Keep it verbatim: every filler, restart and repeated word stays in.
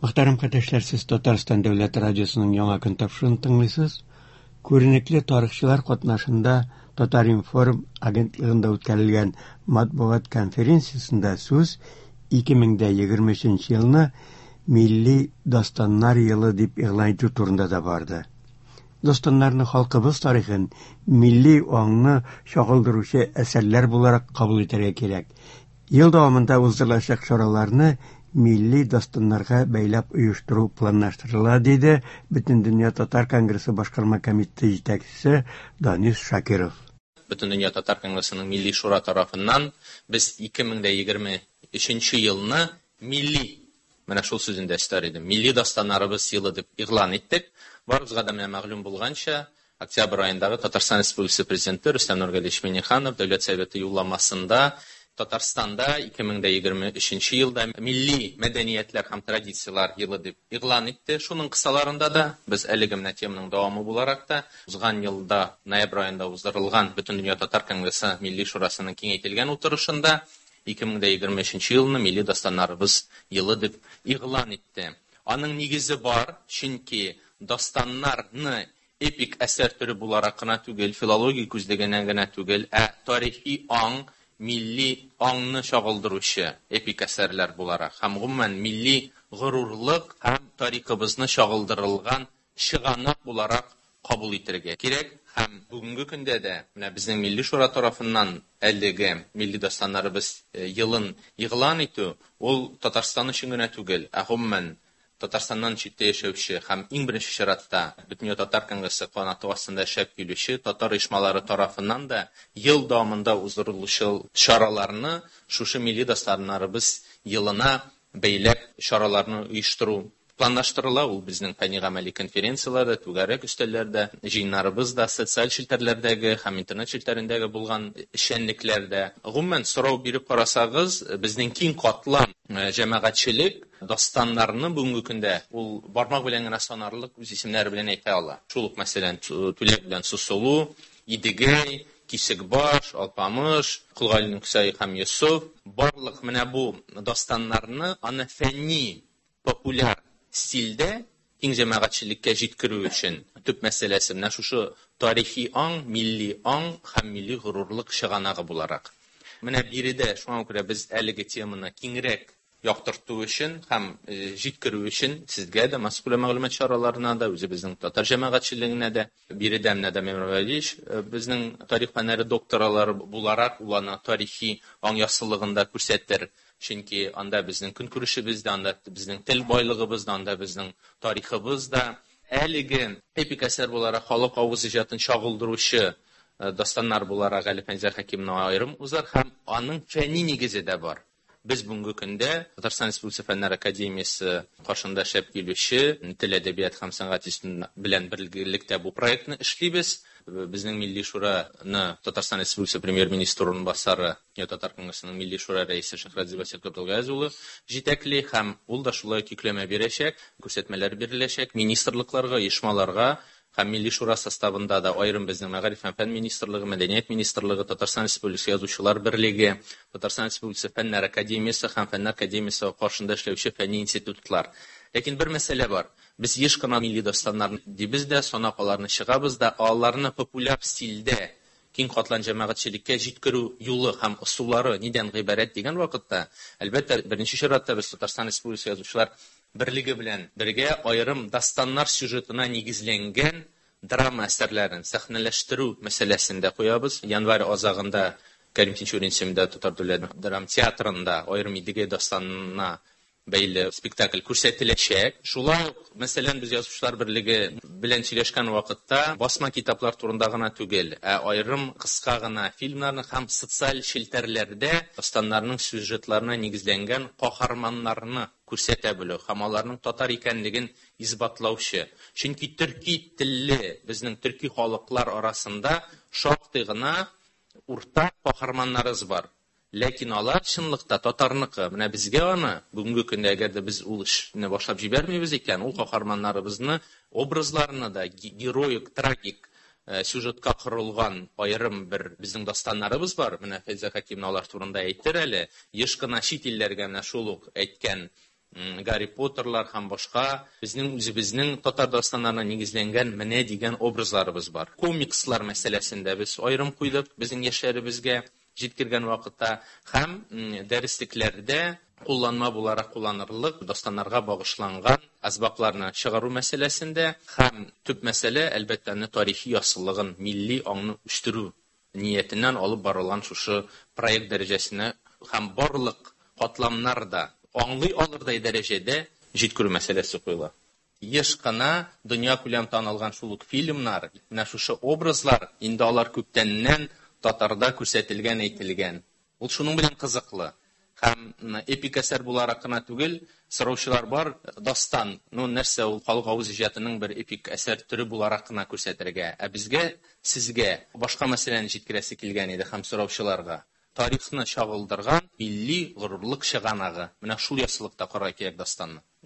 Muhtaram katışlar, siz Tatarstan Devlet Radyosu'nun yaңа kün tapşırığını tınlıyorsunuz. Көрнекле тарихчылар катнашында Татар-Информ агентлыгында үткәрелгән матбугат конференциясендә сүз ике мең егерме өченче елны Милли Дастаннар елы дип игълан итү турында да барды. Дастаннарны халкыбыз тарихын милли аңны чагылдыручы әсәрләр буларак кабул итәргә кирәк. Ел дәвамында уздырылачак чараларны Milli dastanlarga бәйләп оештыру планлаштырыла, диде Бөтендөнья Татар Конгрессы башкарма комитеты җитәкчесе Данис Шакиров. Бөтендөнья Татар Конгрессының Милли шура тарафыннан без ике мең егерме өченче елны милли, менә шул сүзендә эстәр идем, милли дастаннарыбыз елы дип игълан иттек. Барыбызга да менә мәгълүм булганча, октябрь аендагы Татарстан Республикасы президенты Рөстәм Нургалиевич Миңнеханов Дәүләт Советы юлламасында Татарстанда ике мең егерме өченче елда милли мәдәниятләр һәм традициялар елы дип игълан итте. Шуның кысаларында да без әлеге менә теманың дәвамы буларак та узган елда ноябрь аенда уздырылган Бөтендөнья Татар Конгрессы Милли шурасының киңәйтелгән утырышында ике мең егерме өченче елны милли дастаннарыбыз елы дип игълан итте. Аның нигезе бар, чөнки дастаннарны эпик әсәр төре буларак кына түгел, филология күзлегеннән генә түгел, ә тарихи аң, milli аңны чагылдыручы эпик әсәрләр буларак һәм гомумән милли горурлык һәм тарихыбызны чагылдырылган чыганак буларак кабул итәргә кирәк. Һәм бүгенге көндә дә менә безнең милли шура тарафыннан әлеге милли дастаннарыбыз елын игълан итү ул Татарстан өчен генә түгел, ә гомумән Татарстаннан читтә яшәүче һәм иң беренче чиратта Бөтендөнья Татар Конгрессы канаты астында эшләп килүче татар оешмалары тарафыннан да ел дәвамында уздырылучы чараларны шушы милли дастаннарыбыз елына бәйләп чараларны оештыру планлаштырыла. Ул безнең фәнни-гамәли конференцияларда, түгәрәк өстәлләрдә, җыеннарыбызда, социаль челтәрләрдәге һәм интернет челтәрендәге булган эшчәнлекләрдә. Гомумән сорау биреп карасагыз, безнең киң катлам җәмәгатьчелек дастаннарны бүгенге көндә ул бармак белән генә санарлык үз исемнәре белән әйтә ала. Шул ук мәсәлән Түләк белән Сусылу, Идегәй, Кисекбаш, Алпамыш, Кулгалин Күсәй һәм Йосыф барлык менә бу дастаннарны аны фәнни, популяр стильдә киң җәмәгатьчелеккә җиткерү өчен төп мәсьәләсе менә шушы тарихи аң, милли аң һәм милли горурлык чыганагы буларак. Менә биредә шуңа күрә без әлеге теманы киңрәк яктырту өчен һәм җиткерү өчен сезгә дә мәсьәлә мәгълүмат чараларына да үзебезнең татар җәмәгатьчелегенә дә биредә менә дә Мемравалич безнең тарих фәннәре докторлары буларак уларны тарихи аң яссылыгында күрсәтер. Чөнки анда безнең көнкүрешебез дә, анда безнең тел байлыгыбыз да, анда безнең тарихыбыз да әлеге эпик әсәр буларак халык авыз иҗатын чагылдыручы дастаннар буларак әле Фәнзә Хәкимовның аерым узар һәм аның фәнни нигезе дә бар. Без бүгенге көндә Татарстан Республикасы Фәннәр Академиясе каршында эшләп килүче Тел, әдәбият һәм сәнгать институты белән берлектә бу проектны эшлибез. Безнең милли шураны Татарстан Республикасы премьер-министры урынбасары, Татар Конгрессының милли шура рәисе Шәһрәт Васил Абдулгазиз улы җитәкли һәм ул да шулай көкләмә бирәчәк, күрсәтмәләр биреләчәк министрлыкларга, оешмаларга һәм милли шура составында да аерым безнең Мәгариф һәм фән министрлыгы, Мәдәният министрлыгы, Татарстан Республикасы Язучылар берлеге, Татарстан Республикасы Фәннәр Академиясе һәм Фәннәр Академиясе каршында эшләүче фәнни институтлар. Ләкин бер мәсьәлә бар. Без еш кына милли дастаннарны дибез дә, санакларны чыгабыз да, аларны популяр стильдә киң катлан җәмәгатьчелеккә җиткерү юлы һәм ысуллары нидән гыйбарәт дигән вакытта, әлбәттә, беренче чиратта без Татарстан Республикасы Язучылар берлеге белән бергә аерым дастаннар сюжетына нигезләнгән драма әсәрләрен сәхнәләштерү мәсьәләсендә куябыз. Январь азагында Кәрим Тинчурин исемендә Татар дәүләт драма театрында аерым Идегәй дастанына бәйле спектакль күрсәтеләчәк. Шулай ук, мәсәлән, без Язучылар берлеге белән сөйләшкән вакытта басма китаплар турында гына түгел, ә аерым кыска гына фильмнарны һәм социаль челтәрләрдә дастаннарның сюжетларына нигезләнгән каһарманнарны күрсәтә белү һәм аларның татар икәнлеген исбатлаучы. Чөнки төрки телле безнең төрки халыклар арасында шактый гына уртак каһарманнарыбыз бар. Ләкин алар чынлыкта татарныкы. Менә безгә аны бүгенге көндә әгәр дә без ул эшне башлап җибәрмибез икән, ул каһарманнарыбызны образларны да героик, трагик сюжетка корылган аерым бер безнең дастаннарыбыз бар. Менә Фәйзә Хәкимовна алар турында әйтер әле. Еш кына чит илләргә менә шул ук әйткән Гарри Поттерлар һәм башка безнең үзебезнең татар дастаннарына нигезләнгән менә дигән образларыбыз бар. Комикслар мәсьәләсендә без аерым куйдык безнең яшьләребезгә җиткергән вакытта һәм дәреслекләрдә кулланма буларак кулланырлык дастаннарга багышланган азбакларны чыгару мәсьәләсендә һәм төп мәсьәлә әлбәттә тарихи ясыллыгын, милли аңны үстерү ниятеннән алып барылган шушы проект дәрәҗәсенә һәм барлык катламнарда аңлый алырдай дәрәҗәдә җиткерү мәсьәләсе куела. Еш кына дөнья күләм танылган шул ук фильмнар, менә шушы образлар инде алар күптәннән татарда күрсәтелгән, әйтелгән. Ул шуның белән кызыклы. Һәм эпик әсәр буларак кына түгел, сораучылар бар, дастан, ну нәрсә ул халык авыз иҗатының бер эпик әсәр түре буларак кына күрсәтергә. Ә безгә, сезгә башка мәсьәләне җиткерәсе килгән иде һәм сораучыларга. Тарихны чагылдырган милли горурлык чыганагы. Менә шул ясылыкта карар кирәк дастанны.